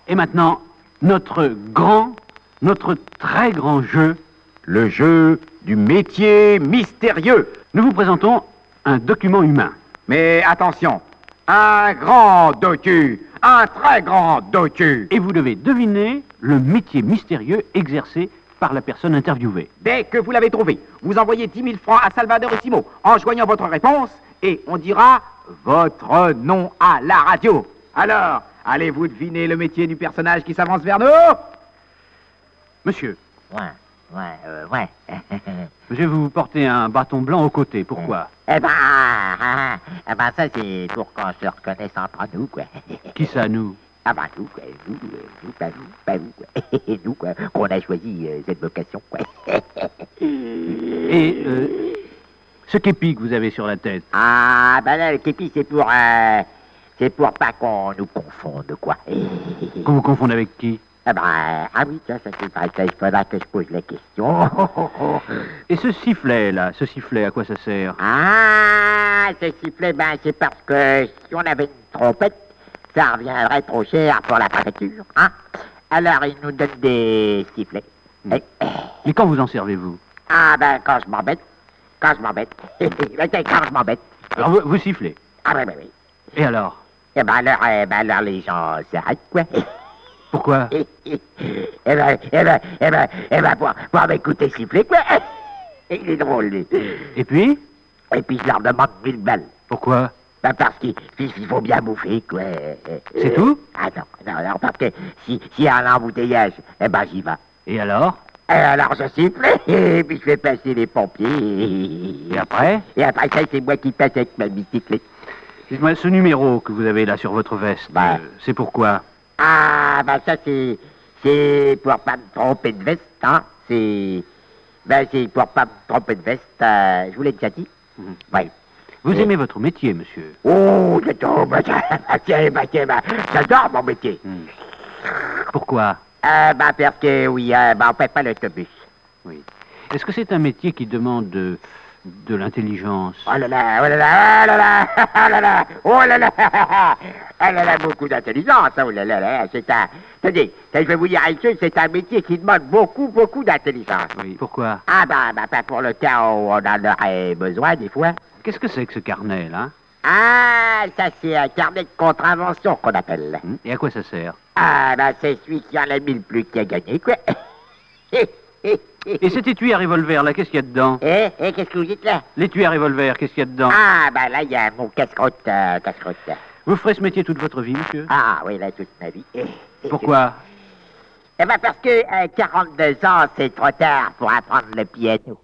Et maintenant, notre très grand jeu. Le jeu du métier mystérieux. Nous vous présentons un document humain. Mais attention, un grand docu, un très grand docu. Et vous devez deviner le métier mystérieux exercé par la personne interviewée. Dès que vous l'avez trouvé, vous envoyez 10 000 francs à Salvador Simo en joignant votre réponse et on dira votre nom à la radio. Alors, allez-vous deviner le métier du personnage qui s'avance vers nous? Monsieur, Ouais. monsieur, vous portez un bâton blanc au côté. Pourquoi? Eh ben, ça c'est pour qu'on se reconnaisse entre nous, quoi. Qui ça, nous? Ah ben, nous, quoi. Vous, quoi. Nous, quoi. Qu'on a choisi cette vocation, quoi. Et ce képi que vous avez sur la tête? Ah, ben là, le képi, c'est pour pas qu'on nous confonde, quoi. Qu'on vous confonde avec qui? Ah oui, ça c'est vrai, ça, il faudra que je pose la question. Et ce sifflet, là, à quoi ça sert? Ah, ce sifflet, c'est parce que si on avait une trompette, ça reviendrait trop cher pour la préfecture, hein. Alors, ils nous donnent des sifflets. Mais quand vous en servez-vous? Ah, quand je m'embête. Quand je m'embête. Alors, vous sifflez? Ah, oui. Et alors? Alors, les gens s'arrêtent, quoi. Pourquoi? Pour m'écouter siffler, quoi. Il est drôle, lui. Et puis? Et puis, je leur demande 1000 balles. Pourquoi? Parce qu'il faut bien bouffer, quoi. C'est tout? Ah non, parce que s'il y a un embouteillage, j'y vais. Et alors? Alors, je siffle, et puis je fais passer les pompiers. Et après? Et après ça, c'est moi qui passe avec ma bicyclette. Dites-moi, ce numéro que vous avez là sur votre veste, c'est pourquoi? Ah, ça, c'est pour pas me tromper de veste, hein. C'est pour pas me tromper de veste, je vous l'ai déjà dit. Ouais. Vous aimez votre métier, monsieur? Oh, j'adore mon métier. Pourquoi? Parce que, oui, on paie pas l'autobus. Oui. Est-ce que c'est un métier qui demande de l'intelligence? Oh là là, beaucoup d'intelligence, oh là là, attendez, je vais vous dire une chose, c'est un métier qui demande beaucoup d'intelligence. Oui. Pourquoi? Pas pour le cas où on en aurait besoin, des fois. Qu'est-ce que c'est que ce carnet, là? Ah, ça c'est un carnet de contravention qu'on appelle. Et à quoi ça sert? C'est celui qui en a mis le plus qui a gagné, quoi. Et cet étui à revolver, là, qu'est-ce qu'il y a dedans? Qu'est-ce que vous dites, là? L'étui à revolver, qu'est-ce qu'il y a dedans? Là, il y a mon casse-croûte, Vous ferez ce métier toute votre vie, monsieur? Ah, oui, là, toute ma vie. Pourquoi? Parce que 42 ans, c'est trop tard pour apprendre le piano.